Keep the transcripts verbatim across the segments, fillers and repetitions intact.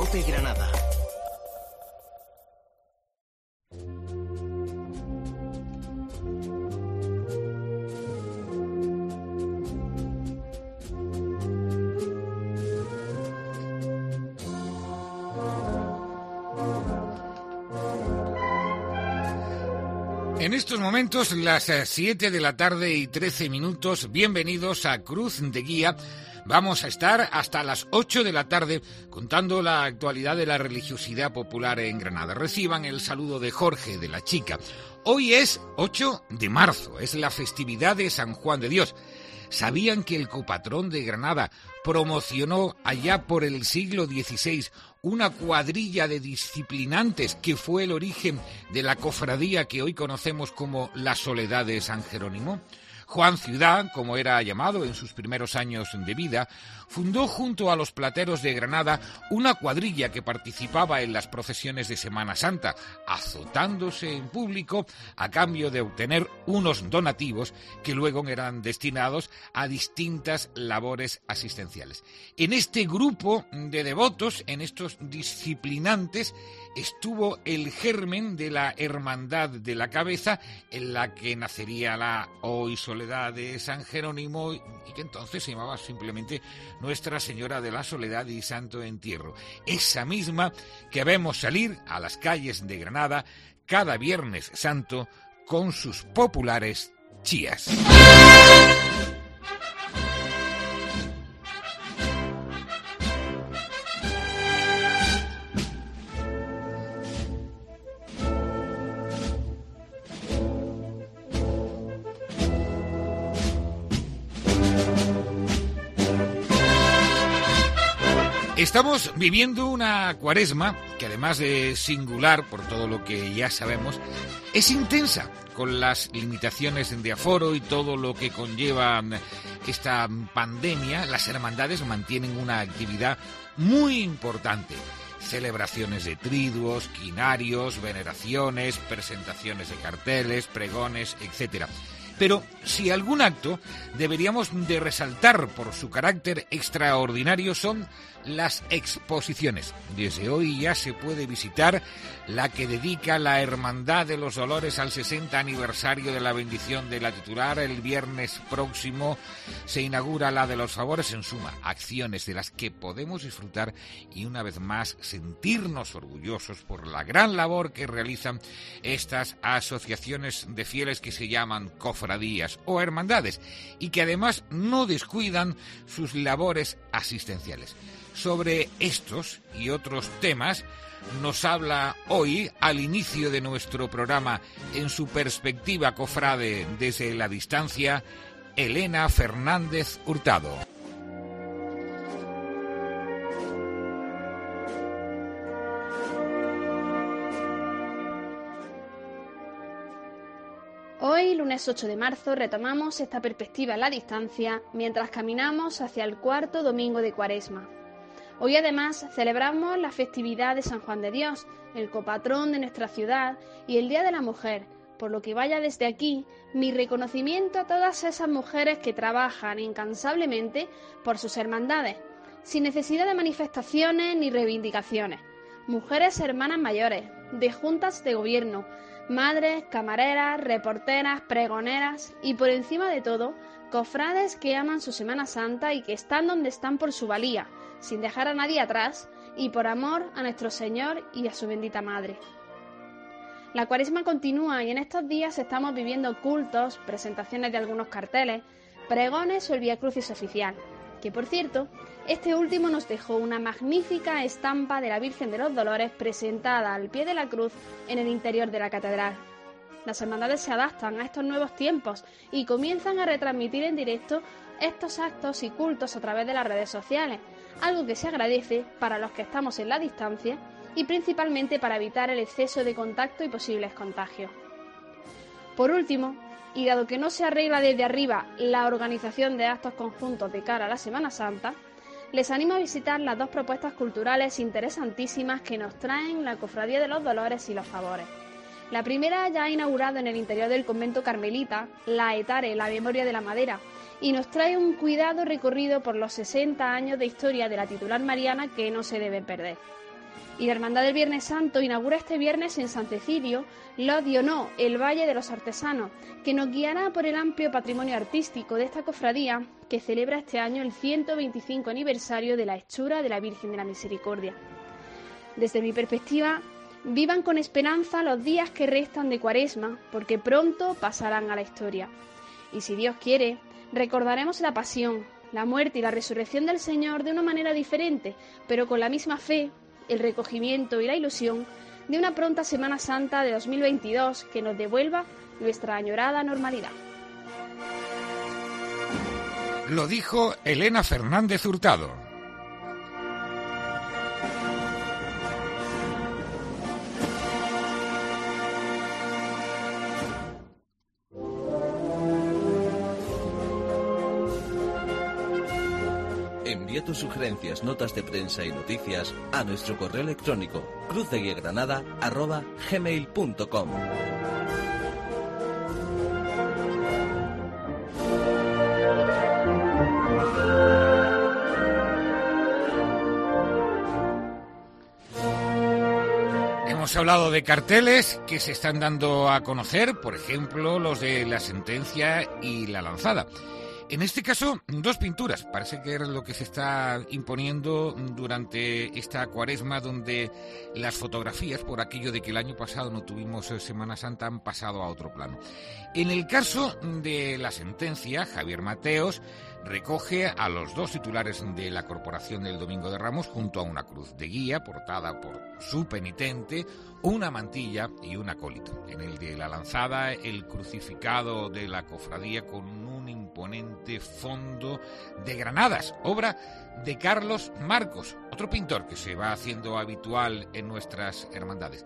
COPE Granada. En estos momentos, las siete de la tarde y trece minutos, bienvenidos a Cruz de Guía. Vamos a estar hasta las ocho de la tarde contando la actualidad de la religiosidad popular en Granada. Reciban el saludo de Jorge, de la Chica. Hoy es ocho de marzo, es la festividad de San Juan de Dios. ¿Sabían que el copatrón de Granada promocionó allá por el siglo dieciséis una cuadrilla de disciplinantes que fue el origen de la cofradía que hoy conocemos como la Soledad de San Jerónimo? Juan Ciudad, como era llamado en sus primeros años de vida, fundó junto a los plateros de Granada una cuadrilla que participaba en las procesiones de Semana Santa, azotándose en público a cambio de obtener unos donativos que luego eran destinados a distintas labores asistenciales. En este grupo de devotos, en estos disciplinantes, estuvo el germen de la Hermandad de la Cabeza, en la que nacería la hoy Soledad de San Jerónimo, y que entonces se llamaba simplemente Nuestra Señora de la Soledad y Santo Entierro. Esa misma que vemos salir a las calles de Granada cada Viernes Santo con sus populares chías. Estamos viviendo una cuaresma que, además de singular por todo lo que ya sabemos, es intensa con las limitaciones de aforo y todo lo que conlleva esta pandemia. Las hermandades mantienen una actividad muy importante. Celebraciones de triduos, quinarios, veneraciones, presentaciones de carteles, pregones, etcétera. Pero si algún acto deberíamos de resaltar por su carácter extraordinario son las exposiciones. Desde hoy ya se puede visitar la que dedica la Hermandad de los Dolores al sesenta aniversario de la bendición de la titular. El viernes próximo se inaugura la de los favores. En suma, acciones de las que podemos disfrutar y una vez más sentirnos orgullosos por la gran labor que realizan estas asociaciones de fieles que se llaman cofradías o hermandades y que además no descuidan sus labores asistenciales. Sobre estos y otros temas nos habla hoy, al inicio de nuestro programa, en su perspectiva cofrade desde la distancia, Elena Fernández Hurtado. Hoy, lunes ocho de marzo, retomamos esta perspectiva a la distancia mientras caminamos hacia el cuarto domingo de Cuaresma. Hoy además celebramos la festividad de San Juan de Dios, el copatrón de nuestra ciudad, y el Día de la Mujer, por lo que vaya desde aquí mi reconocimiento a todas esas mujeres que trabajan incansablemente por sus hermandades, sin necesidad de manifestaciones ni reivindicaciones. Mujeres hermanas mayores, de juntas de gobierno, madres, camareras, reporteras, pregoneras y por encima de todo, cofrades que aman su Semana Santa y que están donde están por su valía, sin dejar a nadie atrás y por amor a nuestro Señor y a su bendita Madre. La Cuaresma continúa y en estos días estamos viviendo cultos, presentaciones de algunos carteles, pregones o el Vía Crucis oficial, que por cierto, este último nos dejó una magnífica estampa de la Virgen de los Dolores presentada al pie de la cruz en el interior de la catedral. Las hermandades se adaptan a estos nuevos tiempos y comienzan a retransmitir en directo estos actos y cultos a través de las redes sociales, algo que se agradece para los que estamos en la distancia y principalmente para evitar el exceso de contacto y posibles contagios. Por último, y dado que no se arregla desde arriba la organización de actos conjuntos de cara a la Semana Santa, les animo a visitar las dos propuestas culturales interesantísimas que nos traen la Cofradía de los Dolores y los Favores. La primera ya ha inaugurado en el interior del convento carmelita la Etare, la Memoria de la Madera, y nos trae un cuidado recorrido por los sesenta años de historia de la titular mariana que no se debe perder. Y la Hermandad del Viernes Santo inaugura este viernes en San Cecilio Lodi o No, el Valle de los Artesanos, que nos guiará por el amplio patrimonio artístico de esta cofradía que celebra este año el ciento veinticinco aniversario de la hechura de la Virgen de la Misericordia. Desde mi perspectiva, vivan con esperanza los días que restan de Cuaresma, porque pronto pasarán a la historia. Y si Dios quiere, recordaremos la pasión, la muerte y la resurrección del Señor de una manera diferente, pero con la misma fe, el recogimiento y la ilusión de una pronta Semana Santa de dos mil veintidós que nos devuelva nuestra añorada normalidad. Lo dijo Elena Fernández Hurtado. Envía tus sugerencias, notas de prensa y noticias a nuestro correo electrónico cruzdeguiagranada arroba gmail punto com. Hemos hablado de carteles que se están dando a conocer, por ejemplo, los de La Sentencia y La Lanzada. En este caso, dos pinturas. Parece que es lo que se está imponiendo durante esta Cuaresma, donde las fotografías, por aquello de que el año pasado no tuvimos Semana Santa, han pasado a otro plano. En el caso de La Sentencia, Javier Mateos recoge a los dos titulares de la Corporación del Domingo de Ramos junto a una cruz de guía portada por su penitente, una mantilla y un acólito. En el de La Lanzada, el crucificado de la cofradía con un imponente fondo de granadas, obra de Carlos Marcos, otro pintor que se va haciendo habitual en nuestras hermandades.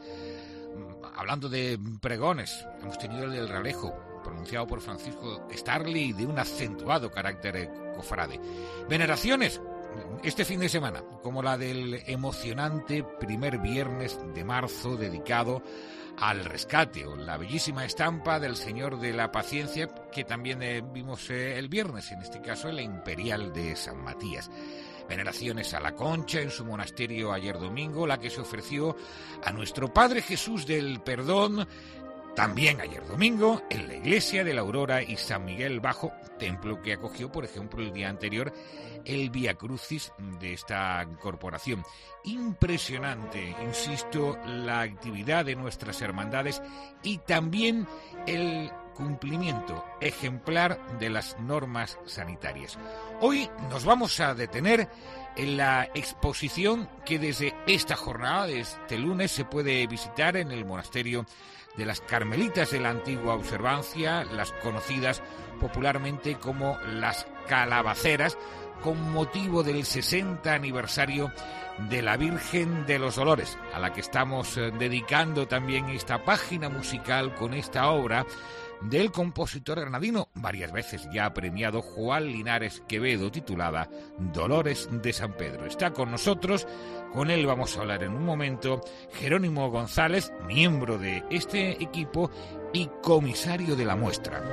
Hablando de pregones, hemos tenido el del Realejo, pronunciado por Francisco Starley, de un acentuado carácter cofrade. Veneraciones, este fin de semana, como la del emocionante primer viernes de marzo dedicado al rescate, o la bellísima estampa del Señor de la Paciencia, que también eh, vimos eh, el viernes, en este caso en la Imperial de San Matías. Veneraciones a la Concha en su monasterio ayer domingo, la que se ofreció a nuestro Padre Jesús del Perdón, también ayer domingo, en la iglesia de la Aurora y San Miguel Bajo, templo que acogió, por ejemplo, el día anterior, el Vía Crucis de esta corporación. Impresionante, insisto, la actividad de nuestras hermandades y también el cumplimiento ejemplar de las normas sanitarias. Hoy nos vamos a detener en la exposición que desde esta jornada, de este lunes, se puede visitar en el monasterio de las Carmelitas de la Antigua Observancia, las conocidas popularmente como las Calabaceras, con motivo del sesenta aniversario de la Virgen de los Dolores, a la que estamos dedicando también esta página musical con esta obra del compositor granadino, varias veces ya premiado, Juan Linares Quevedo, titulada Dolores de San Pedro. Está con nosotros, con él vamos a hablar en un momento, Jerónimo González, miembro de este equipo y comisario de la muestra.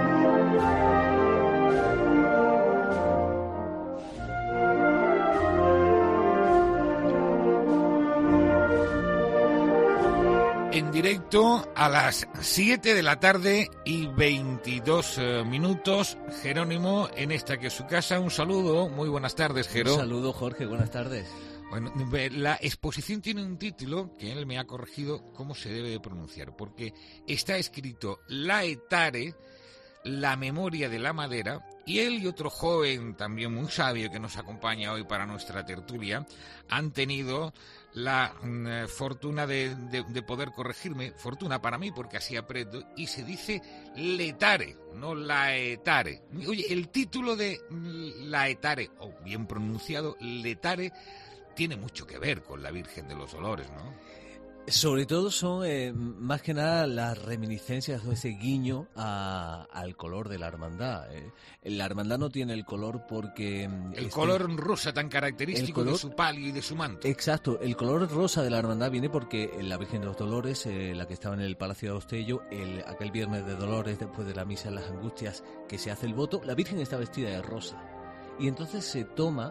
En directo a las siete de la tarde y veintidós minutos, Jerónimo, en esta que es su casa. Un saludo, muy buenas tardes, Jero. Un saludo, Jorge, buenas tardes. Bueno, la exposición tiene un título que él me ha corregido cómo se debe de pronunciar, porque está escrito Laetare, la memoria de la madera, y él y otro joven también muy sabio que nos acompaña hoy para nuestra tertulia han tenido la mm, fortuna de, de, de poder corregirme, fortuna para mí porque así aprendo, y se dice letare, no laetare. Oye, el título de laetare, o bien pronunciado letare, tiene mucho que ver con la Virgen de los Dolores, ¿no? Sobre todo son eh, más que nada las reminiscencias o ese guiño a, al color de la hermandad. Eh. La hermandad no tiene el color porque... El este, color rosa tan característico color, de su palio y de su manto. Exacto, el color rosa de la hermandad viene porque la Virgen de los Dolores, eh, la que estaba en el Palacio de Ostello, el, aquel viernes de Dolores, después de la misa en las Angustias, que se hace el voto, la Virgen está vestida de rosa. Y entonces se toma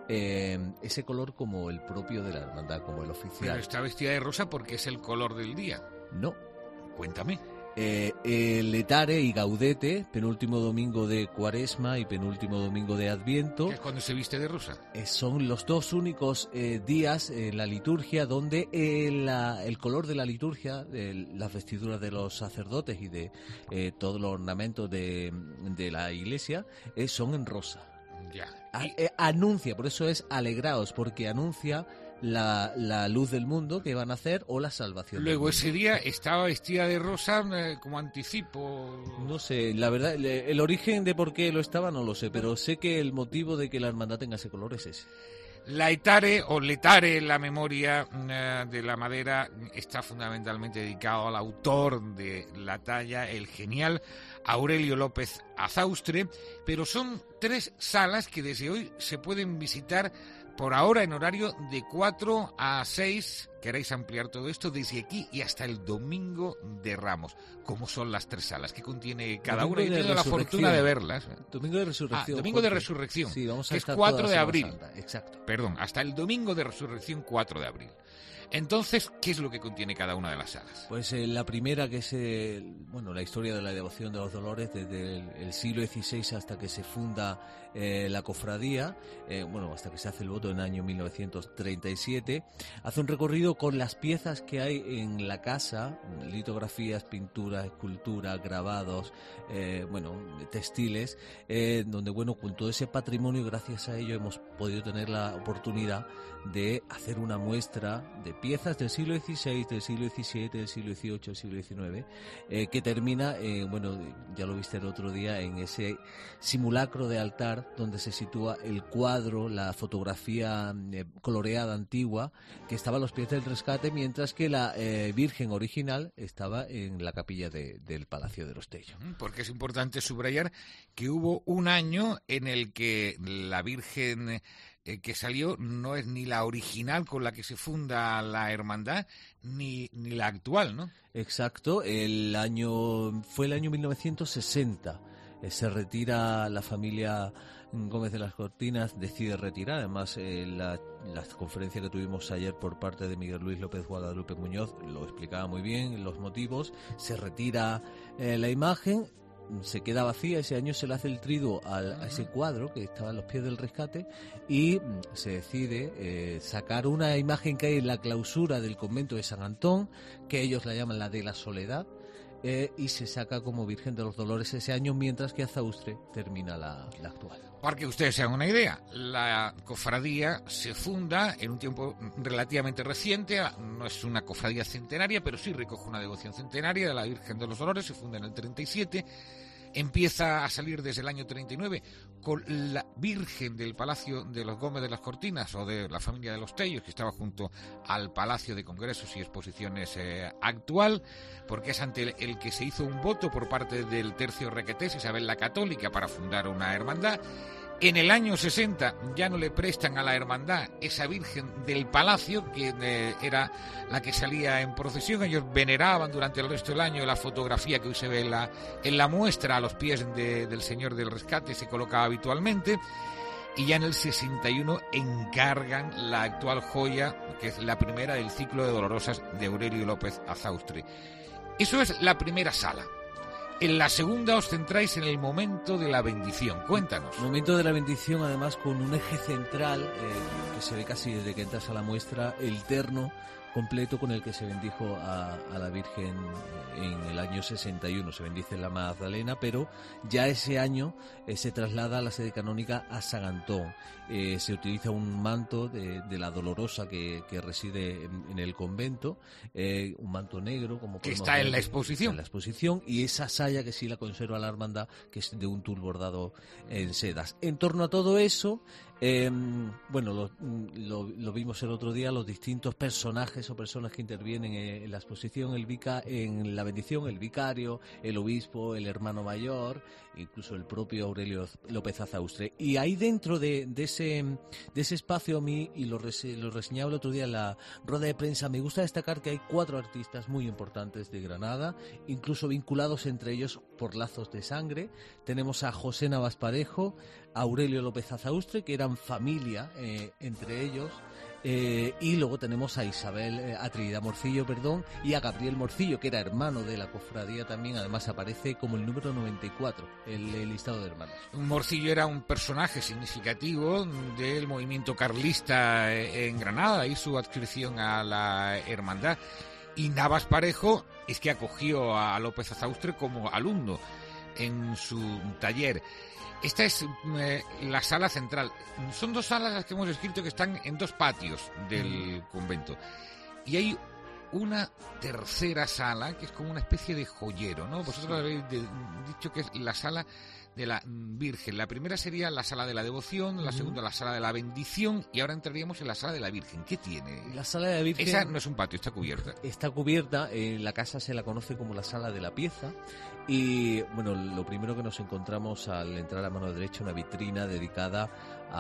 eh, ese color como el propio de la hermandad, como el oficial. Pero está vestida de rosa porque es el color del día. No. Cuéntame. Eh, el Letare y Gaudete, penúltimo domingo de Cuaresma y penúltimo domingo de Adviento, ¿Qué es cuando se viste de rosa? eh, son los dos únicos eh, días en la liturgia donde eh, la, el color de la liturgia, de las vestiduras de los sacerdotes y de eh, todos los ornamentos de, de la iglesia eh, son en rosa. Ya. A- Y- eh, anuncia, por eso es alegraos, porque anuncia la, la luz del mundo que van a hacer o la salvación. Luego del ese mundo. día estaba vestida de rosa eh, como anticipo. No sé, la verdad, le- el origen de por qué lo estaba no lo sé, pero sé que el motivo de que la hermandad tenga ese color es ese. La etare o letare, la memoria eh, de la madera, está fundamentalmente dedicado al autor de la talla, el genial Aurelio López Azaustre, pero son tres salas que desde hoy se pueden visitar por ahora en horario de cuatro a seis. Queréis ampliar todo esto desde aquí y hasta el Domingo de Ramos. ¿Cómo son las tres salas? ¿Qué contiene cada Domingo una? Yo he de tenido la Resurrección. fortuna de verlas. Domingo de Ah, Resurrección. Domingo de Jorge. Resurrección, Sí, vamos a que es estar cuatro toda de Semana abril. Santa, exacto. Perdón, hasta el Domingo de Resurrección cuatro de abril. Entonces, ¿qué es lo que contiene cada una de las salas? Pues eh, la primera, que es eh, bueno, la historia de la devoción de los dolores desde el, el siglo dieciséis hasta que se funda eh, la cofradía, eh, bueno, hasta que se hace el voto en el año mil novecientos treinta y siete, hace un recorrido con las piezas que hay en la casa, litografías, pinturas, esculturas, grabados, eh, bueno, textiles, eh, donde, bueno, con todo ese patrimonio, gracias a ello hemos podido tener la oportunidad de hacer una muestra de piezas del siglo dieciséis, del siglo diecisiete, del siglo dieciocho, del siglo diecinueve, eh, que termina, eh, bueno, ya lo viste el otro día, en ese simulacro de altar donde se sitúa el cuadro, la fotografía eh, coloreada antigua que estaba a los pies del rescate, mientras que la eh, Virgen original estaba en la capilla de, del Palacio de los Tello. Porque es importante subrayar que hubo un año en el que la Virgen eh, que salió no es ni la original con la que se funda la hermandad, ni, ni la actual, ¿no? Exacto, el año fue el año mil novecientos sesenta. Eh, se retira la familia Gómez de las Cortinas, decide retirar. Además, eh, la, la conferencia que tuvimos ayer por parte de Miguel Luis López Guadalupe Muñoz lo explicaba muy bien, los motivos. Se retira eh, la imagen, se queda vacía. Ese año se le hace el triduo al, a ese cuadro que estaba a los pies del rescate y mm, se decide eh, sacar una imagen que hay en la clausura del convento de San Antón, que ellos la llaman la de la Soledad, eh, y se saca como Virgen de los Dolores ese año, mientras que Azaustre termina la, la actual. Para que ustedes se hagan una idea, la cofradía se funda en un tiempo relativamente reciente, no es una cofradía centenaria, pero sí recoge una devoción centenaria de la Virgen de los Dolores, se funda en el treinta y siete, empieza a salir desde el año treinta y nueve con la Virgen del Palacio de los Gómez de las Cortinas o de la familia de los Tellos, que estaba junto al Palacio de Congresos y Exposiciones eh, actual, porque es ante el, el que se hizo un voto por parte del tercio requetés, Isabel la Católica, para fundar una hermandad. En el año sesenta ya no le prestan a la hermandad esa Virgen del Palacio, que eh, era la que salía en procesión. Ellos veneraban durante el resto del año la fotografía que hoy se ve en la, en la muestra a los pies de, del Señor del Rescate, se colocaba habitualmente. Y ya en el sesenta y uno encargan la actual joya, que es la primera del ciclo de Dolorosas de Aurelio López Azaustre. Eso es la primera sala. En la segunda os centráis en el momento de la bendición. Cuéntanos. Momento de la bendición, además, con un eje central eh, que se ve casi desde que entras a la muestra, el terno completo con el que se bendijo a, a la Virgen en el año sesenta y uno. Se bendice la Magdalena, pero ya ese año eh, se traslada la sede canónica a San Antón. Eh, se utiliza un manto de, de la Dolorosa que, que reside en, en el convento, eh, un manto negro, como que podemos está ver, en la exposición. En la exposición, y esa saya que sí la conserva la hermandad, que es de un tul bordado en sedas. En torno a todo eso, Eh, bueno, lo, lo, lo vimos el otro día, los distintos personajes o personas que intervienen en, en la exposición, el vica, en la bendición, el vicario, el obispo, el hermano mayor, incluso el propio Aurelio López Azaustre. Y ahí dentro de, de, ese, de ese espacio, a mí, y lo, res, lo reseñaba el otro día en la rueda de prensa, me gusta destacar que hay cuatro artistas muy importantes de Granada, incluso vinculados entre ellos por lazos de sangre. Tenemos a José Navas Parejo, a Aurelio López Azaustre, que era gran familia eh, entre ellos. Eh, y luego tenemos a Isabel, eh, a Trinidad Morcillo, perdón, y a Gabriel Morcillo, que era hermano de la cofradía también, además aparece como el número noventa y cuatro, el, el listado de hermanos. Morcillo era un personaje significativo del movimiento carlista en Granada y su adscripción a la hermandad. Y Navas Parejo es que acogió a López Azaustre como alumno en su taller. Esta es eh, la sala central. Son dos salas las que hemos escrito que están en dos patios del convento. Y hay una tercera sala que es como una especie de joyero, ¿no? Vosotros sí. habéis de, dicho que es la sala de la Virgen. La primera sería la sala de la devoción, la uh-huh. segunda la sala de la bendición y ahora entraríamos en la sala de la Virgen. ¿Qué tiene? La sala de la Virgen... Esa no es un patio, está cubierta. Está cubierta, en la casa se la conoce como la sala de la pieza y, bueno, lo primero que nos encontramos al entrar a mano derecha, una vitrina dedicada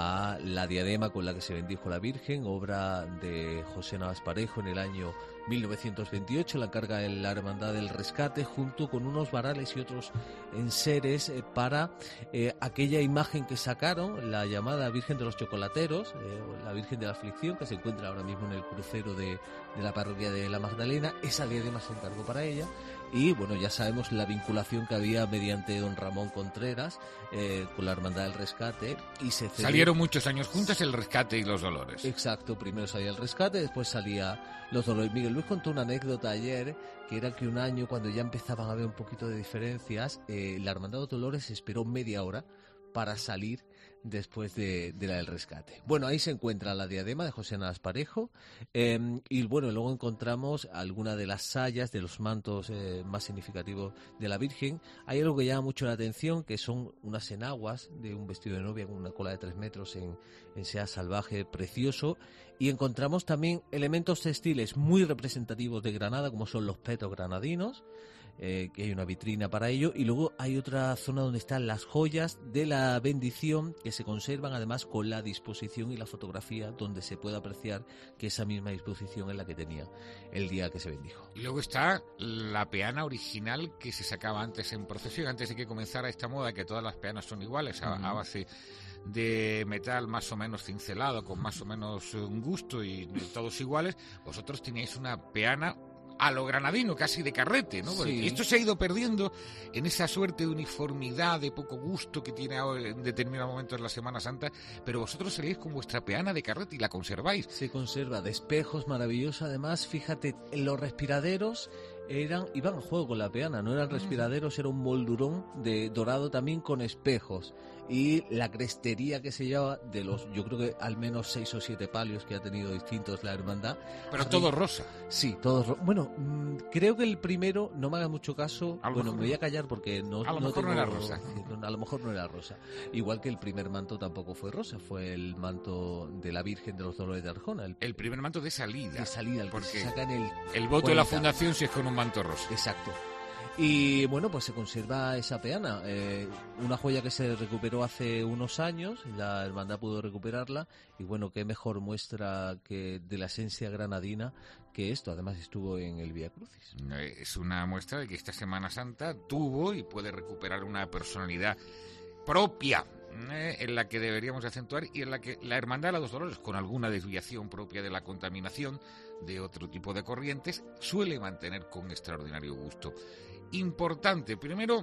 a la diadema con la que se bendijo la Virgen, obra de José Navas Parejo en el año mil novecientos veintiocho, la encarga en la Hermandad del Rescate, junto con unos varales y otros enseres eh, para eh, aquella imagen que sacaron, la llamada Virgen de los Chocolateros, eh, la Virgen de la Aflicción, que se encuentra ahora mismo en el crucero de, de la parroquia de la Magdalena. Esa diadema se encargó para ella. Y bueno, ya sabemos la vinculación que había mediante don Ramón Contreras eh, con la Hermandad del Rescate y se cedió... Salieron muchos años juntos el Rescate y los Dolores. Exacto, primero salía el Rescate, después salía los Dolores. Miguel Luis contó una anécdota ayer, que era que un año, cuando ya empezaban a haber un poquito de diferencias, eh, la Hermandad de los Dolores esperó media hora para salir después de, de la del Rescate. Bueno, ahí se encuentra la diadema de José Navas Parejo eh, y bueno, luego encontramos alguna de las sayas de los mantos eh, más significativos de la Virgen. Hay algo que llama mucho la atención, que son unas enaguas de un vestido de novia con una cola de tres metros en, en sea salvaje, precioso, y encontramos también elementos textiles muy representativos de Granada, como son los petos granadinos, Eh, que hay una vitrina para ello, y luego hay otra zona donde están las joyas de la bendición que se conservan además con la disposición y la fotografía, donde se puede apreciar que esa misma disposición es la que tenía el día que se bendijo. Y luego está la peana original que se sacaba antes en procesión, antes de que comenzara esta moda que todas las peanas son iguales, a, uh-huh. a base de metal más o menos cincelado, con más o menos un gusto y todos iguales. Vosotros teníais una peana a lo granadino, casi de carrete, ¿no? Sí. Esto se ha ido perdiendo en esa suerte de uniformidad, de poco gusto que tiene ahora en determinados momentos la Semana Santa, pero vosotros salís con vuestra peana de carrete y la conserváis. Se conserva, de espejos, maravillosa. Además, fíjate, los respiraderos eran iban a juego con la peana, no eran respiraderos, era un moldurón de dorado también con espejos. Y la crestería que se lleva de los, yo creo que al menos seis o siete palios que ha tenido distintos la hermandad. Pero sí, todo rosa. Sí, todo rosa. Bueno, mmm, creo que el primero, no me haga mucho caso, a bueno, me voy a callar porque no... A lo no mejor tengo, no era rosa. A lo mejor no era rosa. Igual que el primer manto tampoco fue rosa, fue el manto de la Virgen de los Dolores de Arjona. El, el primer manto de salida. De salida, el porque que se saca en el... El voto cuarenta. De la fundación sí es con un manto rosa. Exacto. Y bueno, pues se conserva esa peana, eh, una joya que se recuperó hace unos años, la hermandad pudo recuperarla, y bueno, qué mejor muestra que de la esencia granadina que esto. Además estuvo en el Vía Crucis. Es una muestra de que esta Semana Santa tuvo y puede recuperar una personalidad propia, eh, en la que deberíamos acentuar, y en la que la Hermandad de los Dos Dolores, con alguna desviación propia de la contaminación de otro tipo de corrientes, suele mantener con extraordinario gusto. Importante, primero,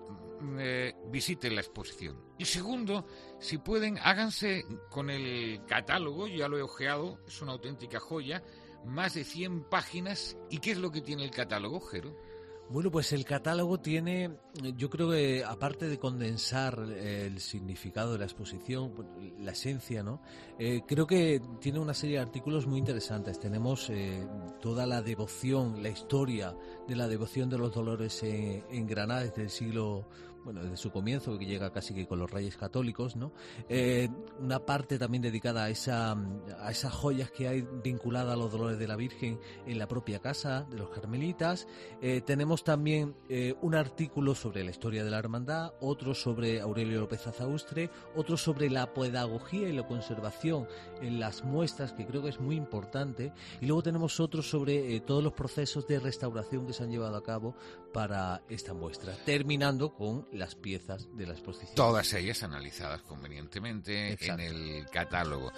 eh, visiten la exposición, y segundo, si pueden, háganse con el catálogo. Ya lo he ojeado, es una auténtica joya, más de cien páginas. ¿Y qué es lo que tiene el catálogo, Jero? Bueno, pues el catálogo tiene, yo creo que aparte de condensar el significado de la exposición, la esencia, ¿no? Eh, creo que tiene una serie de artículos muy interesantes. Tenemos eh, toda la devoción, la historia de la devoción de los Dolores en, en Granada desde el siglo, bueno, desde su comienzo, que llega casi que con los Reyes Católicos, ¿no? Eh, una parte también dedicada a esa a esas joyas que hay vinculadas a los Dolores de la Virgen en la propia casa de los Carmelitas. Eh, tenemos también eh, un artículo sobre la historia de la hermandad, otro sobre Aurelio López Azaustre, otro sobre la pedagogía y la conservación en las muestras, que creo que es muy importante, y luego tenemos otro sobre eh, todos los procesos de restauración que se han llevado a cabo para esta muestra, terminando con las piezas de la exposición. Todas ellas analizadas convenientemente. Exacto. En el catálogo.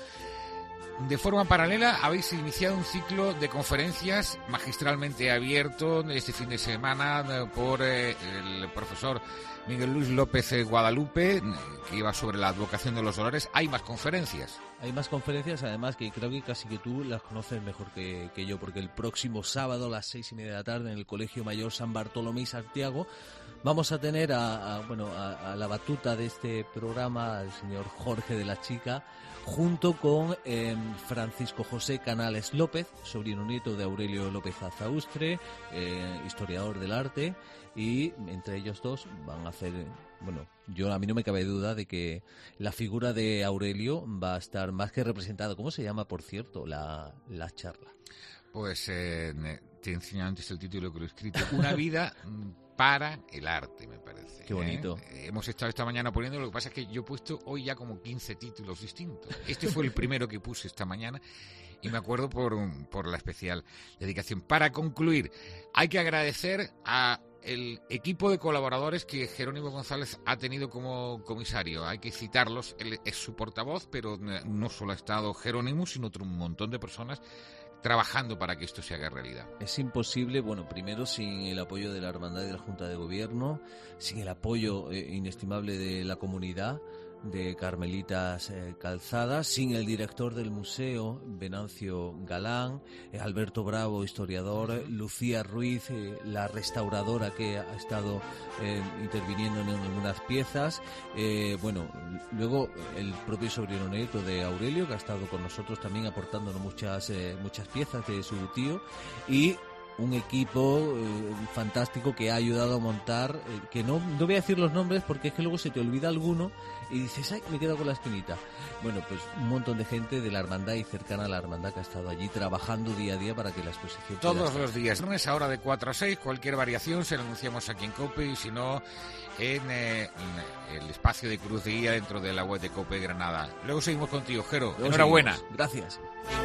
De forma paralela, habéis iniciado un ciclo de conferencias magistralmente abierto este fin de semana por eh, el profesor Miguel Luis López Guadalupe, que iba sobre la advocación de los dolores. ¿Hay más conferencias? Hay más conferencias, además, que creo que casi que tú las conoces mejor que, que yo, porque el próximo sábado a las seis y media de la tarde en el Colegio Mayor San Bartolomé y Santiago vamos a tener a, a bueno a, a la batuta de este programa al señor Jorge de la Chica, junto con eh, Francisco José Canales López, sobrino nieto de Aurelio López Azaustre, eh, historiador del arte, y entre ellos dos van a hacer, bueno, yo a mí no me cabe duda de que la figura de Aurelio va a estar más que representada. ¿Cómo se llama, por cierto, la, la charla? Pues eh, te he enseñado antes el título que lo he escrito. Una vida para el arte, me parece. Qué bonito. ¿eh? Hemos estado esta mañana poniendo, lo que pasa es que yo he puesto hoy ya como quince títulos distintos. Este fue el primero que puse esta mañana y me acuerdo por, por la especial dedicación. Para concluir, hay que agradecer a el equipo de colaboradores que Jerónimo González ha tenido como comisario. Hay que citarlos, él es su portavoz, pero no solo ha estado Jerónimo, sino otro un montón de personas trabajando para que esto se haga realidad. Es imposible, bueno, primero sin el apoyo de la Hermandad y de la Junta de Gobierno, sin el apoyo eh, inestimable de la comunidad, de Carmelitas eh, Calzadas, sin el director del museo, Venancio Galán, eh, Alberto Bravo, historiador, uh-huh. Lucía Ruiz, eh, la restauradora que ha estado eh, interviniendo en algunas piezas, eh, bueno, luego el propio sobrino nieto de Aurelio, que ha estado con nosotros también aportándonos muchas, eh, muchas piezas de su tío, y un equipo eh, fantástico que ha ayudado a montar, eh, que no, no voy a decir los nombres porque es que luego se te olvida alguno y dices, ay, me quedo con la espinita. Bueno, pues un montón de gente de la hermandad y cercana a la hermandad que ha estado allí trabajando día a día para que la exposición... Todos los días, lunes ahora de cuatro a seis, cualquier variación se la anunciamos aquí en COPE y si no en, eh, en el espacio de Cruz de Guía dentro de la web de COPE Granada. Luego seguimos contigo, Jero. Luego Enhorabuena. Seguimos. Gracias.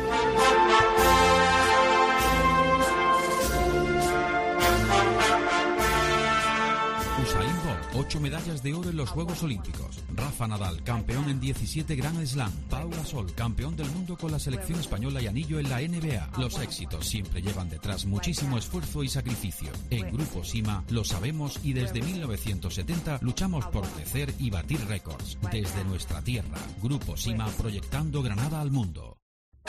Usain Bolt, ocho medallas de oro en los Juegos Olímpicos. Rafa Nadal, campeón en diecisiete Grand Slam. Pau Gasol, campeón del mundo con la selección española y anillo en la N B A. Los éxitos siempre llevan detrás muchísimo esfuerzo y sacrificio. En Grupo Sima lo sabemos y desde mil novecientos setenta luchamos por crecer y batir récords. Desde nuestra tierra, Grupo Sima proyectando Granada al mundo.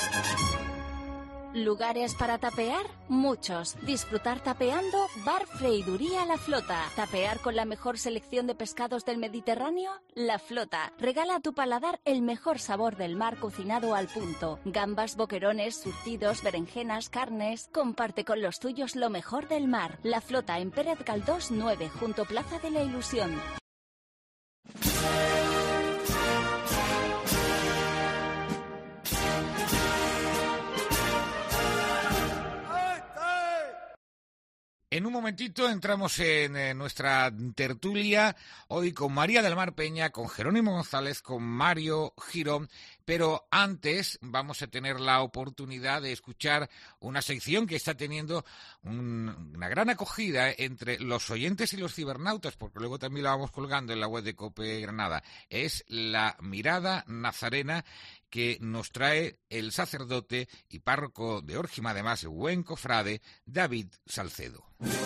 ¿Lugares para tapear? Muchos. Disfrutar tapeando, Bar Freiduría La Flota. ¿Tapear con la mejor selección de pescados del Mediterráneo? La Flota. Regala a tu paladar el mejor sabor del mar cocinado al punto. Gambas, boquerones, surtidos, berenjenas, carnes. Comparte con los tuyos lo mejor del mar. La Flota en Pérez Galdós nueve, junto Plaza de la Ilusión. En un momentito entramos en eh, nuestra tertulia, hoy con María del Mar Peña, con Jerónimo González, con Mario Girón, pero antes vamos a tener la oportunidad de escuchar una sección que está teniendo un, una gran acogida entre los oyentes y los cibernautas, porque luego también la vamos colgando en la web de COPE Granada. Es la mirada nazarena que nos trae el sacerdote y párroco de Órgima, además buen cofrade, David Salcedo.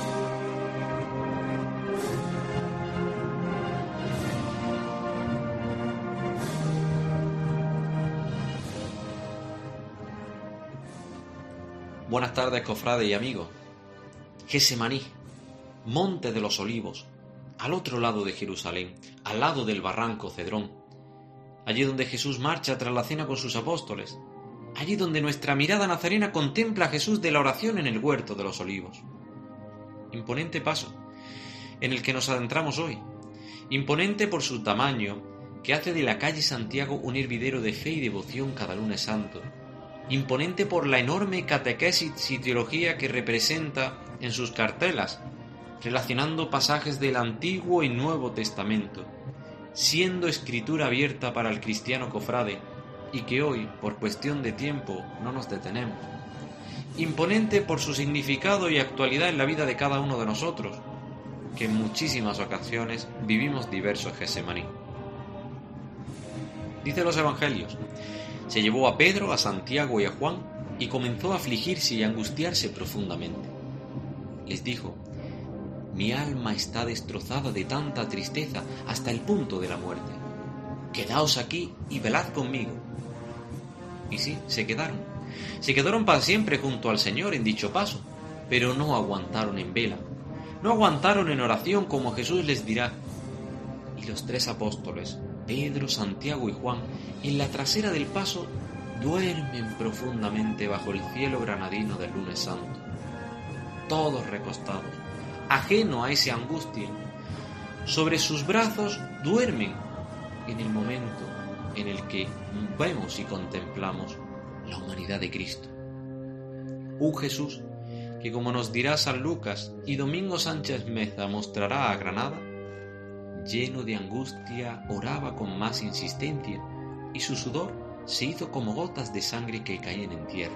Buenas tardes, cofrades y amigos. Gesemaní, Monte de los Olivos, al otro lado de Jerusalén, al lado del barranco Cedrón. Allí donde Jesús marcha tras la cena con sus apóstoles. Allí donde nuestra mirada nazarena contempla a Jesús de la oración en el huerto de los olivos. Imponente paso en el que nos adentramos hoy. Imponente por su tamaño, que hace de la calle Santiago un hervidero de fe y devoción cada lunes santo. Imponente por la enorme catequesis y teología que representa en sus cartelas, relacionando pasajes del Antiguo y Nuevo Testamento, siendo escritura abierta para el cristiano cofrade, y que hoy, por cuestión de tiempo, no nos detenemos. Imponente por su significado y actualidad en la vida de cada uno de nosotros, que en muchísimas ocasiones vivimos diversos Getsemaní. Dice los evangelios: se llevó a Pedro, a Santiago y a Juan y comenzó a afligirse y a angustiarse profundamente. Les dijo: mi alma está destrozada de tanta tristeza hasta el punto de la muerte. Quedaos aquí y velad conmigo. Y sí, se quedaron. Se quedaron para siempre junto al Señor en dicho paso, pero no aguantaron en vela. No aguantaron en oración como Jesús les dirá. Y los tres apóstoles, Pedro, Santiago y Juan, en la trasera del paso, duermen profundamente bajo el cielo granadino del lunes santo. Todos recostados, ajeno a esa angustia, sobre sus brazos duermen en el momento en el que vemos y contemplamos la humanidad de Cristo. Un Jesús que, como nos dirá San Lucas y Domingo Sánchez Meza mostrará a Granada, lleno de angustia oraba con más insistencia y su sudor se hizo como gotas de sangre que caían en tierra.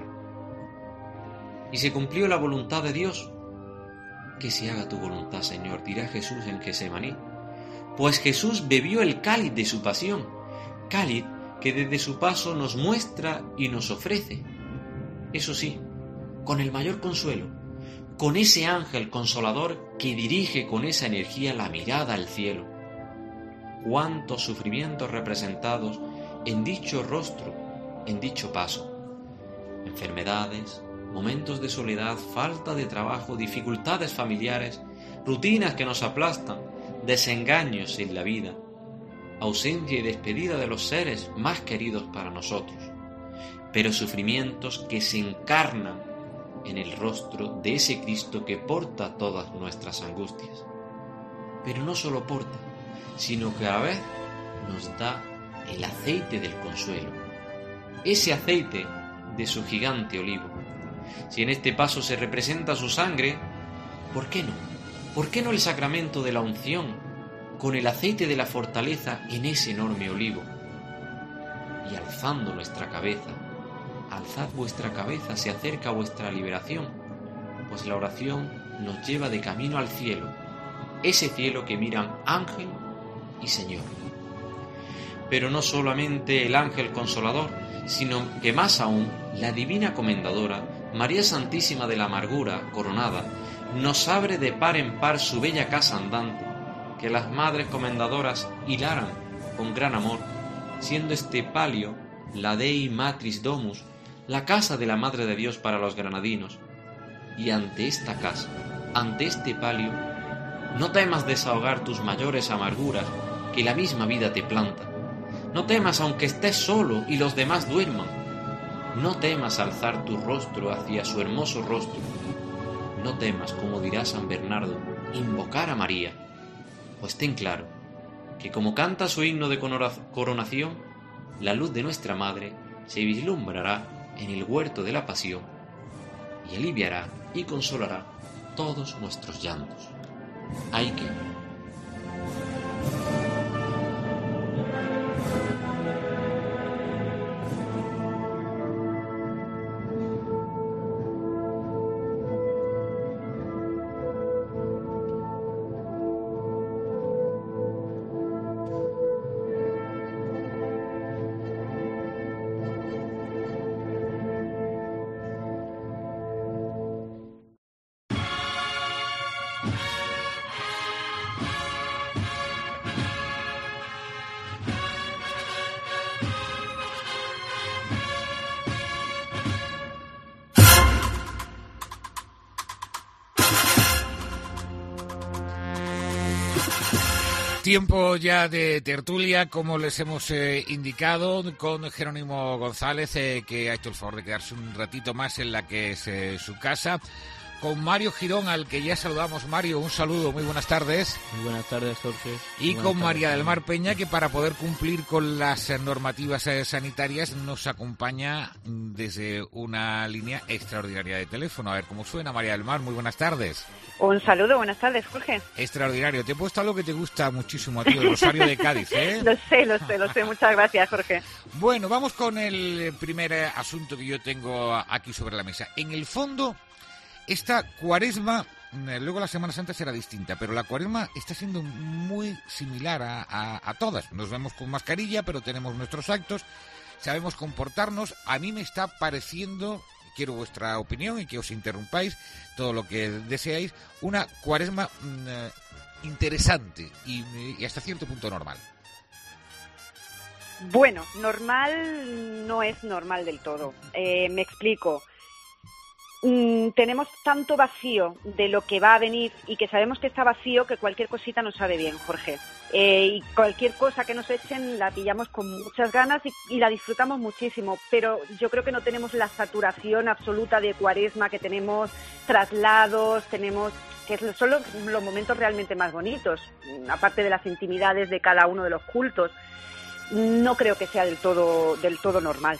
Y se cumplió la voluntad de Dios. Que se haga tu voluntad, Señor, dirá Jesús en Getsemaní. Pues Jesús bebió el cáliz de su pasión, cáliz que desde su paso nos muestra y nos ofrece. Eso sí, con el mayor consuelo, con ese ángel consolador que dirige con esa energía la mirada al cielo. Cuántos sufrimientos representados en dicho rostro, en dicho paso. Enfermedades, momentos de soledad, falta de trabajo, dificultades familiares, rutinas que nos aplastan, desengaños en la vida, ausencia y despedida de los seres más queridos para nosotros, pero sufrimientos que se encarnan en el rostro de ese Cristo que porta todas nuestras angustias. Pero no solo porta, sino que a la vez nos da el aceite del consuelo, ese aceite de su gigante olivo. Si en este paso se representa su sangre, ¿por qué no? ¿Por qué no el sacramento de la unción con el aceite de la fortaleza en ese enorme olivo? Y alzando nuestra cabeza, alzad vuestra cabeza, se acerca vuestra liberación, pues la oración nos lleva de camino al cielo, ese cielo que miran ángel y Señor. Pero no solamente el ángel consolador, sino que más aún la divina comendadora, María Santísima de la Amargura coronada, nos abre de par en par su bella casa andante, que las madres comendadoras hilaran con gran amor, siendo este palio la Dei Matris Domus, la casa de la Madre de Dios para los granadinos. Y ante esta casa, ante este palio, no temas desahogar tus mayores amarguras, que la misma vida te planta. No temas aunque estés solo y los demás duerman. No temas alzar tu rostro hacia su hermoso rostro. No temas, como dirá San Bernardo, invocar a María, pues ten claro que como canta su himno de coronación, la luz de nuestra Madre se vislumbrará en el huerto de la pasión y aliviará y consolará todos nuestros llantos. Hay que... Tiempo ya de tertulia, como les hemos eh, indicado, con Jerónimo González, eh, que ha hecho el favor de quedarse un ratito más en la que es eh, su casa, con Mario Girón, al que ya saludamos. Mario, un saludo, muy buenas tardes. Muy buenas tardes, Jorge. Y buenas con tardes, María del Mar Peña, que para poder cumplir con las eh, normativas eh, sanitarias nos acompaña desde una línea extraordinaria de teléfono. A ver cómo suena. María del Mar, muy buenas tardes. Un saludo, buenas tardes, Jorge. Extraordinario. Te he puesto algo que te gusta muchísimo a ti, el Rosario de Cádiz, ¿eh? Lo sé, lo sé, lo sé. Muchas gracias, Jorge. Bueno, vamos con el primer asunto que yo tengo aquí sobre la mesa. En el fondo, esta Cuaresma luego la Semana Santa será distinta, pero la Cuaresma está siendo muy similar a, a, a todas. Nos vemos con mascarilla, pero tenemos nuestros actos, sabemos comportarnos. A mí me está pareciendo, quiero vuestra opinión y que os interrumpáis todo lo que deseáis, una Cuaresma mmm, interesante y, y hasta cierto punto normal. Bueno, normal no es normal del todo. Eh, me explico. Mm, tenemos tanto vacío de lo que va a venir y que sabemos que está vacío que cualquier cosita nos sabe bien, Jorge. Eh, y cualquier cosa que nos echen la pillamos con muchas ganas y, y la disfrutamos muchísimo, pero yo creo que no tenemos la saturación absoluta de Cuaresma, que tenemos traslados, tenemos que son los, los momentos realmente más bonitos, aparte de las intimidades de cada uno de los cultos. No creo que sea del todo del todo normal.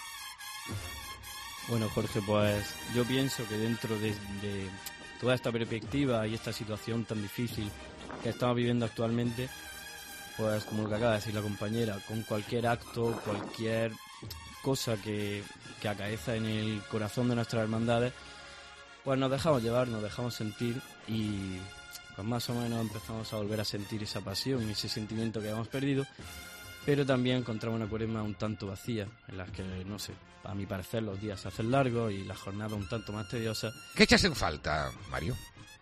Bueno, Jorge, pues yo pienso que dentro de, de toda esta perspectiva y esta situación tan difícil que estamos viviendo actualmente, pues como lo que acaba de decir la compañera, con cualquier acto, cualquier cosa que, que acaeza en el corazón de nuestras hermandades, pues nos dejamos llevar, nos dejamos sentir y pues más o menos empezamos a volver a sentir esa pasión y ese sentimiento que habíamos perdido. Pero también encontramos una Cuaresma un tanto vacía, en la que, no sé, a mi parecer los días se hacen largos y la jornada un tanto más tediosa. ¿Qué echas en falta, Mario?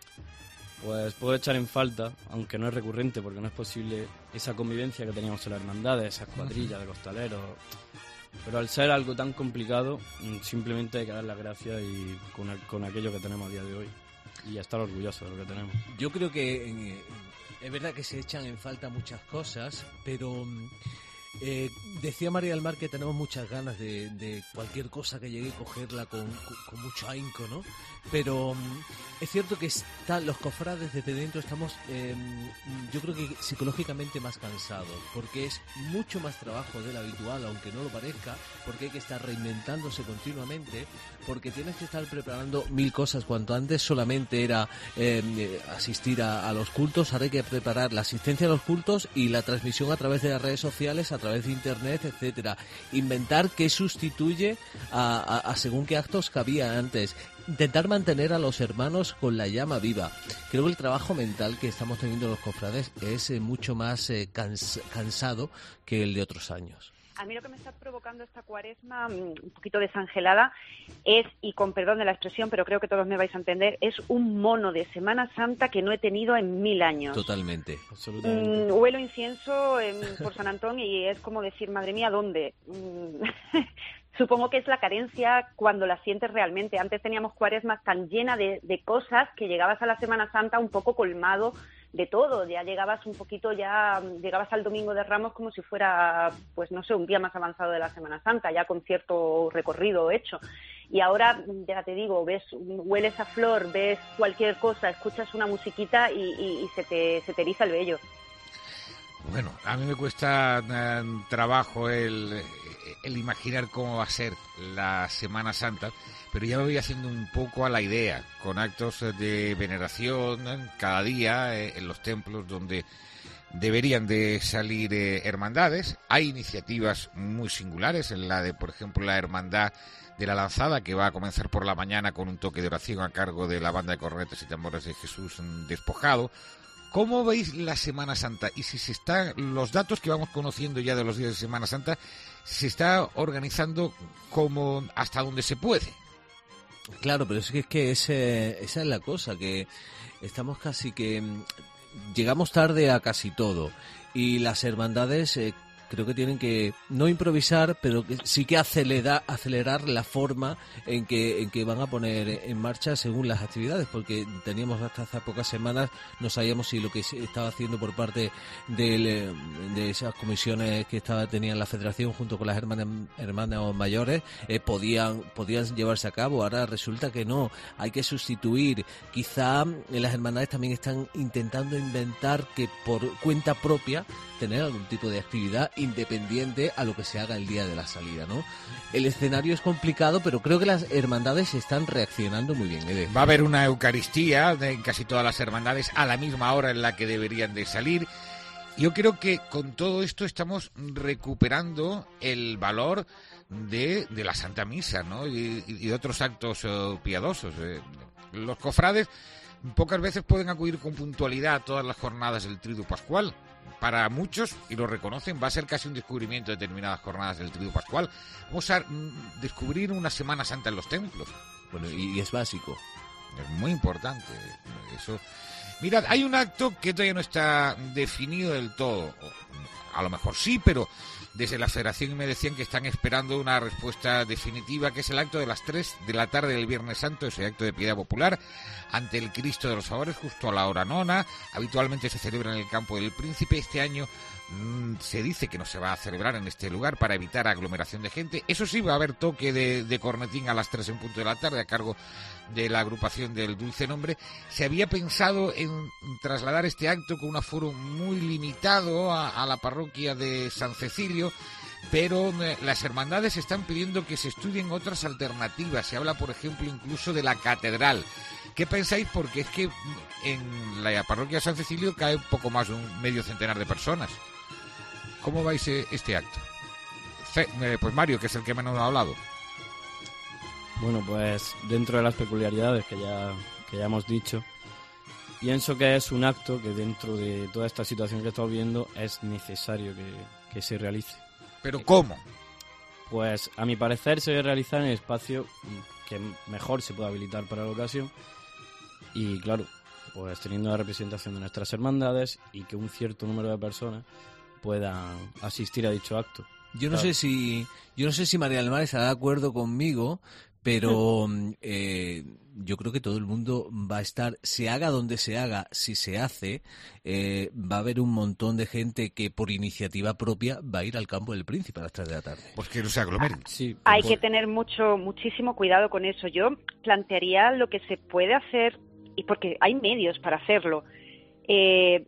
Pues puedo echar en falta, aunque no es recurrente, porque no es posible, esa convivencia que teníamos en las hermandades, esas cuadrillas de costaleros. Pero al ser algo tan complicado, simplemente hay que dar las gracias y con, con aquello que tenemos a día de hoy. Y estar orgullosos de lo que tenemos. Yo creo que eh, es verdad que se echan en falta muchas cosas, pero eh, decía María del Mar que tenemos muchas ganas de, de cualquier cosa que llegue a cogerla con, con, con mucho ahínco, ¿no? Pero es cierto que están los cofrades desde dentro, estamos eh, yo creo que psicológicamente más cansados, porque es mucho más trabajo del habitual, aunque no lo parezca, porque hay que estar reinventándose continuamente, porque tienes que estar preparando mil cosas. Cuanto antes solamente era eh, asistir a, a los cultos, ahora hay que preparar la asistencia a los cultos y la transmisión a través de las redes sociales, a través de internet, etcétera. Inventar qué sustituye a, a, a según qué actos que había antes. Intentar mantener a los hermanos con la llama viva. Creo que el trabajo mental que estamos teniendo los cofrades es eh, mucho más eh, cans- cansado que el de otros años. A mí lo que me está provocando esta Cuaresma, un poquito desangelada, es, y con perdón de la expresión, pero creo que todos me vais a entender, es un mono de Semana Santa que no he tenido en mil años. Totalmente. Mm, huelo incienso en, por San Antonio y es como decir, madre mía, ¿dónde? Mm, supongo que es la carencia cuando la sientes realmente. Antes teníamos Cuaresmas tan llena de, de cosas que llegabas a la Semana Santa un poco colmado de todo, ya llegabas un poquito, ya llegabas al Domingo de Ramos como si fuera, pues no sé, un día más avanzado de la Semana Santa, ya con cierto recorrido hecho. Y ahora, ya te digo, ves, hueles a flor, ves cualquier cosa, escuchas una musiquita y, y, y se te, se te eriza el vello. Bueno, a mí me cuesta uh, trabajo el, el imaginar cómo va a ser la Semana Santa, pero ya me voy haciendo un poco a la idea, con actos de veneración cada día eh, en los templos donde deberían de salir eh, hermandades. Hay iniciativas muy singulares, en la de, por ejemplo, la Hermandad de la Lanzada, que va a comenzar por la mañana con un toque de oración a cargo de la banda de cornetas y tambores de Jesús Despojado. ¿Cómo veis la Semana Santa? Y si se está, los datos que vamos conociendo ya de los días de Semana Santa, se está organizando como hasta donde se puede. Claro, pero es que, es que ese, esa es la cosa, que estamos casi que llegamos tarde a casi todo y las hermandades eh, creo que tienen que no improvisar, pero que sí que acelerar, acelerar la forma en que en que van a poner en marcha según las actividades, porque teníamos hasta hace pocas semanas, no sabíamos si lo que se estaba haciendo por parte de, de esas comisiones que estaba tenían la Federación junto con las hermanas, hermanas mayores eh, podían podían llevarse a cabo. Ahora resulta que no, hay que sustituir. Quizá las hermandades también están intentando inventar que por cuenta propia tener algún tipo de actividad independiente a lo que se haga el día de la salida, ¿no? El escenario es complicado, pero creo que las hermandades están reaccionando muy bien, Ede. Va a haber una Eucaristía en casi todas las hermandades a la misma hora en la que deberían de salir. Yo creo que con todo esto estamos recuperando el valor de, de la Santa Misa, ¿no? Y, y de otros actos uh, piadosos. Eh, los cofrades pocas veces pueden acudir con puntualidad a todas las jornadas del Triduo Pascual. Para muchos, y lo reconocen, va a ser casi un descubrimiento de determinadas jornadas del Triduo Pascual. Vamos a mm, descubrir una Semana Santa en los templos. Bueno, y, y es básico. Es muy importante eso. Mirad, hay un acto que todavía no está definido del todo. A lo mejor sí, pero desde la Federación me decían que están esperando una respuesta definitiva, que es el acto de las tres de la tarde del Viernes Santo, ese acto de piedad popular ante el Cristo de los Favores, justo a la hora nona. Habitualmente se celebra en el Campo del Príncipe. Este año mmm, se dice que no se va a celebrar en este lugar para evitar aglomeración de gente. Eso sí, va a haber toque de, de cornetín a las tres en punto de la tarde a cargo de la agrupación del Dulce Nombre. Se había pensado en trasladar este acto con un aforo muy limitado a, a la parroquia de San Cecilio, pero eh, las hermandades están pidiendo que se estudien otras alternativas. Se habla, por ejemplo, incluso de la catedral. ¿Qué pensáis? Porque es que en la parroquia de San Cecilio cae un poco más de un medio centenar de personas. ¿Cómo vais eh, este acto? Ce- eh, pues Mario, que es el que menos ha hablado. Bueno, pues dentro de las peculiaridades que ya, que ya hemos dicho, pienso que es un acto que dentro de toda esta situación que estamos viendo es necesario que, que se realice. ¿Pero cómo? Pues a mi parecer se debe realizar en el espacio que mejor se pueda habilitar para la ocasión y claro, pues teniendo la representación de nuestras hermandades y que un cierto número de personas puedan asistir a dicho acto. Yo no Claro. sé si yo no sé si María del Mar estará de acuerdo conmigo, pero eh, yo creo que todo el mundo va a estar, se haga donde se haga, si se hace, eh, va a haber un montón de gente que por iniciativa propia va a ir al Campo del Príncipe a las tres de la tarde. Pues que no se aglomeren. Sí, Hay por- que tener mucho, muchísimo cuidado con eso. Yo plantearía lo que se puede hacer, y porque hay medios para hacerlo. Eh,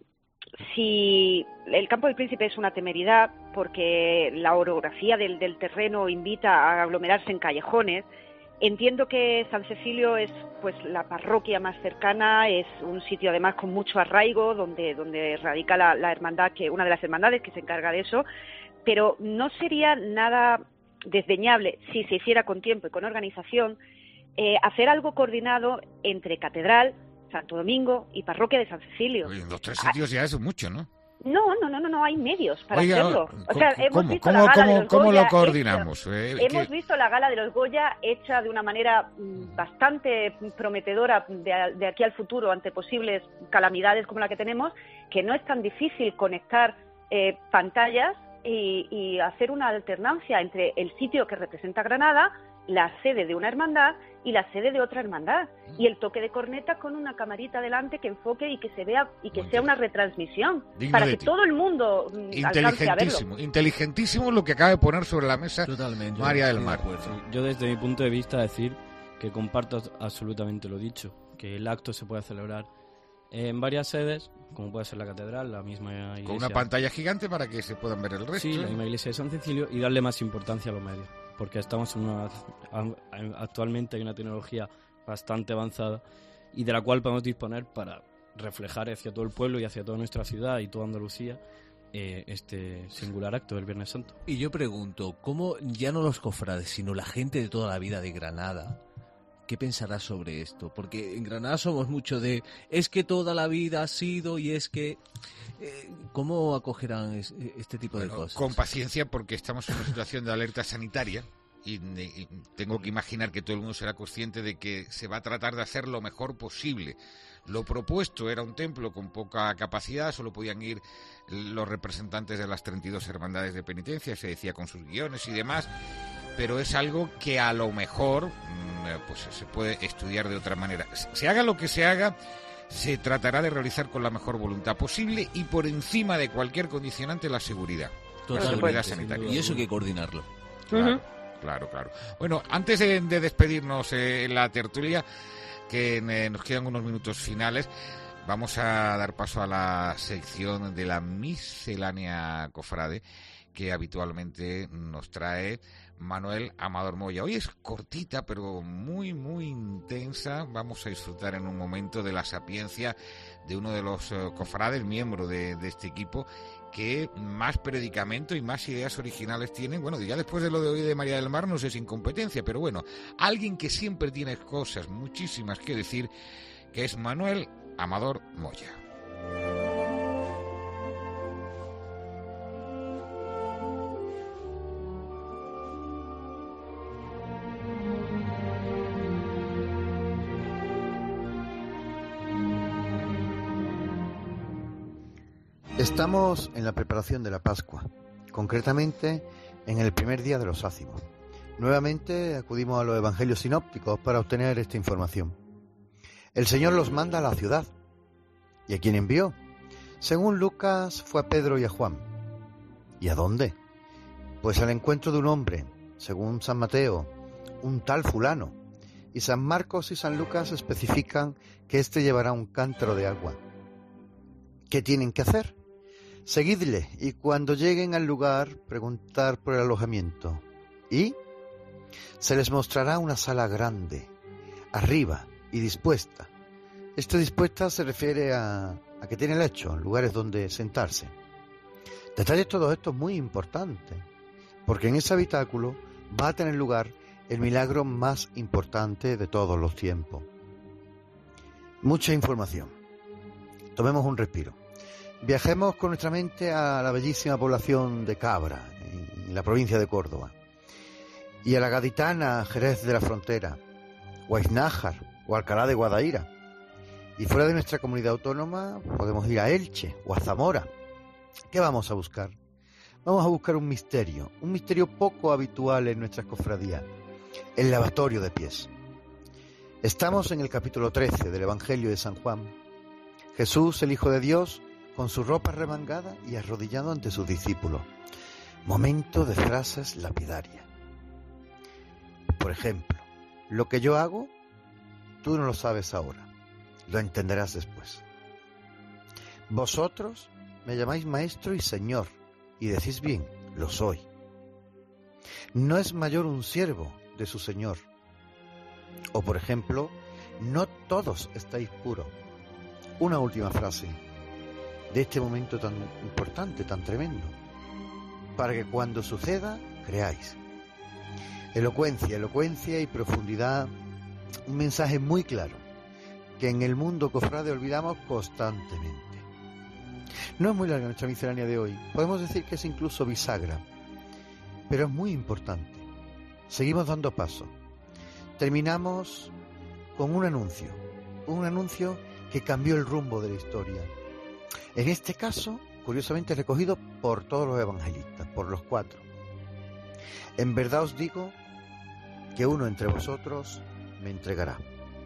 si el Campo del Príncipe es una temeridad, porque la orografía del, del terreno invita a aglomerarse en callejones, entiendo que San Cecilio es pues la parroquia más cercana, es un sitio además con mucho arraigo, donde, donde radica la, la hermandad, que una de las hermandades que se encarga de eso, pero no sería nada desdeñable, si se hiciera con tiempo y con organización, eh, hacer algo coordinado entre Catedral, Santo Domingo y Parroquia de San Cecilio. Oye, en los tres sitios ya es mucho, ¿no? No, no, no, no, no hay medios para Oiga, hacerlo. O ¿cómo- sea, hemos cómo- visto cómo- la gala cómo- de los cómo lo Goya coordinamos? hecha- Eh, hemos que- visto la gala de los Goya hecha de una manera mm, bastante prometedora de, a- de aquí al futuro ante posibles calamidades como la que tenemos, que no es tan difícil conectar eh, pantallas y, y hacer una alternancia entre el sitio que representa Granada, la sede de una hermandad y la sede de otra hermandad, y el toque de corneta con una camarita delante que enfoque y que se vea y que Muy sea bien. una retransmisión Digno para de que ti. todo el mundo mm, alcance a verlo. Inteligentísimo, inteligentísimo lo que acaba de poner sobre la mesa Totalmente. María del estoy de Mar. acuerdo. Sí, yo desde mi punto de vista decir que comparto absolutamente lo dicho, que el acto se puede celebrar en varias sedes, como puede ser la catedral, la misma iglesia. Con una pantalla gigante para que se puedan ver el resto. Sí, la misma iglesia de San Cecilio, y darle más importancia a los medios, porque estamos en una actualmente hay una tecnología bastante avanzada y de la cual podemos disponer para reflejar hacia todo el pueblo y hacia toda nuestra ciudad y toda Andalucía eh, este singular acto del Viernes Santo. Y yo pregunto, ¿cómo ya no los cofrades, sino la gente de toda la vida de Granada, qué pensará sobre esto? Porque en Granada somos mucho de, es que toda la vida ha sido y es que... Eh, ¿Cómo acogerán es- este tipo de Bueno, cosas? con paciencia, porque estamos en una situación de alerta sanitaria y, y tengo que imaginar que todo el mundo será consciente de que se va a tratar de hacer lo mejor posible. Lo propuesto era un templo con poca capacidad, solo podían ir los representantes de las treinta y dos hermandades de penitencia, se decía con sus guiones y demás, pero es algo que a lo mejor mm, pues se puede estudiar de otra manera. Se haga lo que se haga, se tratará de realizar con la mejor voluntad posible y por encima de cualquier condicionante la seguridad. La Totalmente. seguridad sanitaria. Y eso hay que coordinarlo. Claro, claro, claro. Bueno, antes de, de despedirnos eh, en la tertulia, que eh, nos quedan unos minutos finales, vamos a dar paso a la sección de la miscelánea cofrade que habitualmente nos trae Manuel Amador Moya. Hoy es cortita, pero muy, muy intensa. Vamos a disfrutar en un momento de la sapiencia de uno de los eh, cofrades, miembro de, de este equipo, que más predicamento y más ideas originales tienen. Bueno, ya después de lo de hoy de María del Mar no sé si incompetencia, pero bueno, alguien que siempre tiene cosas, muchísimas que decir, que es Manuel Amador Moya. Estamos en la preparación de la Pascua, concretamente en el primer día de los ácimos. Nuevamente acudimos a los evangelios sinópticos para obtener esta información. El Señor los manda a la ciudad. ¿Y a quién envió? Según Lucas, fue a Pedro y a Juan. ¿Y a dónde? Pues al encuentro de un hombre, según San Mateo, un tal fulano. Y San Marcos y San Lucas especifican que éste llevará un cántaro de agua. ¿Qué tienen que hacer? Seguidle y cuando lleguen al lugar, preguntar por el alojamiento. ¿Y? Se les mostrará una sala grande, arriba y dispuesta. Esta dispuesta se refiere a, a que tiene lecho, lugares donde sentarse. Detalle de todo esto es muy importante, porque en ese habitáculo va a tener lugar el milagro más importante de todos los tiempos. Mucha información. Tomemos un respiro. Viajemos con nuestra mente a la bellísima población de Cabra, en la provincia de Córdoba, y a la gaditana Jerez de la Frontera, o a Iznájar, o a Alcalá de Guadaira. Y fuera de nuestra comunidad autónoma podemos ir a Elche o a Zamora. ¿Qué vamos a buscar? Vamos a buscar un misterio, un misterio poco habitual en nuestras cofradías, el lavatorio de pies. Estamos en el capítulo trece del Evangelio de San Juan. Jesús, el Hijo de Dios, con su ropa remangada y arrodillado ante sus discípulos. Momento de frases lapidarias. Por ejemplo, lo que yo hago, tú no lo sabes ahora, lo entenderás después. Vosotros me llamáis maestro y señor, y decís bien, lo soy. No es mayor un siervo de su señor. O por ejemplo, no todos estáis puros. Una última frase de este momento tan importante, tan tremendo, para que cuando suceda, creáis. Elocuencia, elocuencia y profundidad, un mensaje muy claro, que en el mundo cofrade olvidamos constantemente. No es muy larga nuestra miscelánea de hoy, podemos decir que es incluso bisagra, pero es muy importante. Seguimos dando paso. Terminamos con un anuncio, un anuncio que cambió el rumbo de la historia. En este caso, curiosamente recogido por todos los evangelistas, por los cuatro. En verdad os digo que uno entre vosotros me entregará.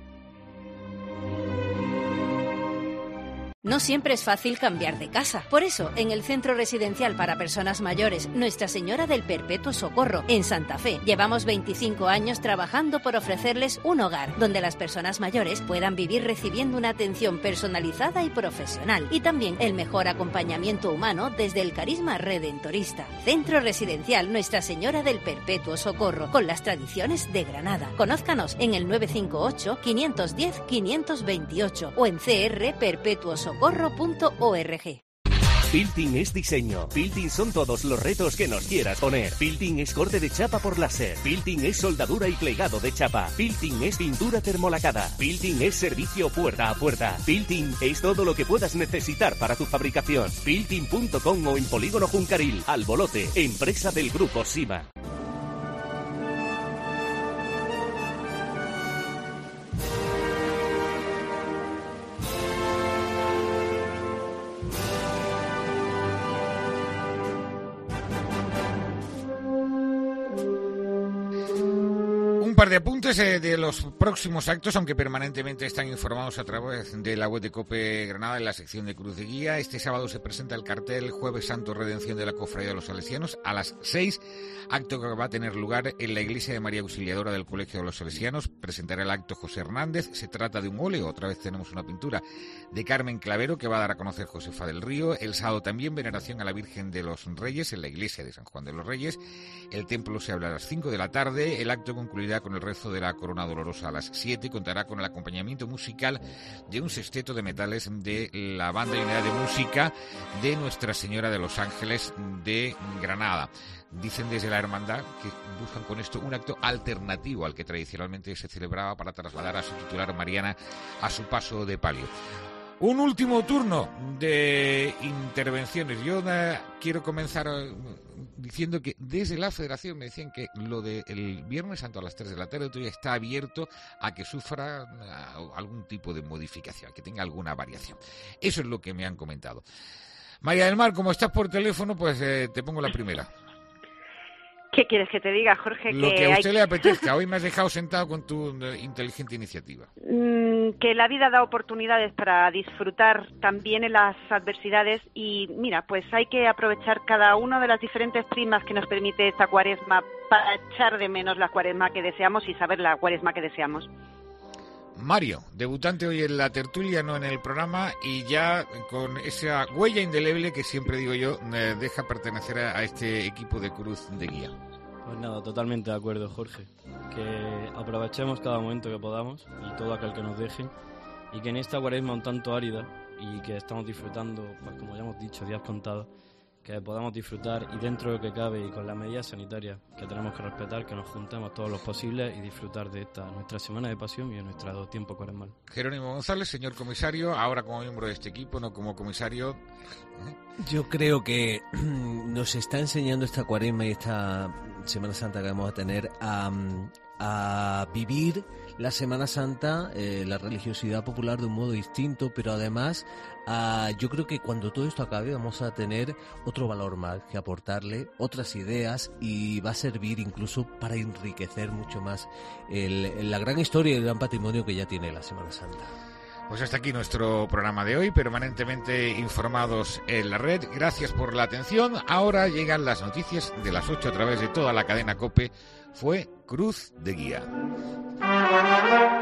No siempre es fácil cambiar de casa. Por eso, en el Centro Residencial para Personas Mayores Nuestra Señora del Perpetuo Socorro, en Santa Fe, llevamos veinticinco años trabajando por ofrecerles un hogar donde las personas mayores puedan vivir recibiendo una atención personalizada y profesional, y también el mejor acompañamiento humano desde el carisma redentorista. Centro Residencial Nuestra Señora del Perpetuo Socorro, con las tradiciones de Granada. Conózcanos en el nueve cinco ocho, cinco uno cero, cinco dos ocho o en c r perpetuo socorro punto org. Pilting es diseño. Pilting son todos los retos que nos quieras poner. Pilting es corte de chapa por láser. Pilting es soldadura y plegado de chapa. Pilting es pintura termolacada. Pilting es servicio puerta a puerta. Pilting es todo lo que puedas necesitar para tu fabricación. Pilting punto com o en Polígono Juncaril. Albolote, empresa del Grupo Sima. Un par de apuntes eh, de los próximos actos, aunque permanentemente están informados a través de la web de COPE Granada en la sección de Cruz de Guía. Este sábado se presenta el cartel Jueves Santo Redención de la Cofradía de los Salesianos a las seis, acto que va a tener lugar en la iglesia de María Auxiliadora del Colegio de los Salesianos. Presentará el acto José Hernández. Se trata de un óleo, otra vez tenemos una pintura de Carmen Clavero que va a dar a conocer Josefa del Río. El sábado también veneración a la Virgen de los Reyes en la iglesia de San Juan de los Reyes. El templo se abre a las cinco de la tarde. El acto concluirá con con el rezo de la Corona Dolorosa a las siete y contará con el acompañamiento musical de un sexteto de metales de la Banda y Unidad de Música de Nuestra Señora de los Ángeles de Granada. Dicen desde la hermandad que buscan con esto un acto alternativo al que tradicionalmente se celebraba para trasladar a su titular Mariana a su paso de palio. Un último turno de intervenciones. Yo eh, quiero comenzar eh, diciendo que desde la Federación me decían que lo del Viernes Santo a las tres de la tarde todavía está abierto a que sufra eh, algún tipo de modificación, que tenga alguna variación. Eso es lo que me han comentado. María del Mar, como estás por teléfono, pues eh, te pongo la primera. ¿Qué quieres que te diga, Jorge? Lo que, que a usted hay... le apetezca. Hoy me has dejado sentado con tu uh, inteligente iniciativa. Mm, que la vida da oportunidades para disfrutar también en las adversidades y, mira, pues hay que aprovechar cada una de las diferentes prismas que nos permite esta cuaresma para echar de menos la cuaresma que deseamos y saber la cuaresma que deseamos. Mario, debutante hoy en la tertulia, no en el programa, y ya con esa huella indeleble que siempre digo yo, eh, deja pertenecer a, a este equipo de Cruz de Guía. Pues nada, totalmente de acuerdo, Jorge. Que aprovechemos cada momento que podamos y todo aquel que nos dejen, y que en esta cuaresma un tanto árida y que estamos disfrutando, pues como ya hemos dicho, días contados, que podamos disfrutar y dentro de lo que cabe y con las medidas sanitarias que tenemos que respetar, que nos juntemos todos los posibles y disfrutar de esta nuestra semana de pasión y de nuestro tiempo cuaresmal. Jerónimo González, señor comisario, ahora como miembro de este equipo, no como comisario. Yo creo que nos está enseñando esta cuaresma y esta Semana Santa que vamos a tener a, a vivir la Semana Santa, eh, la religiosidad popular de un modo distinto, pero además uh, yo creo que cuando todo esto acabe vamos a tener otro valor más que aportarle, otras ideas, y va a servir incluso para enriquecer mucho más el, la gran historia y el gran patrimonio que ya tiene la Semana Santa. Pues hasta aquí nuestro programa de hoy, permanentemente informados en la red. Gracias por la atención. Ahora llegan las noticias de las ocho a través de toda la cadena COPE. Fue Cruz de Guía.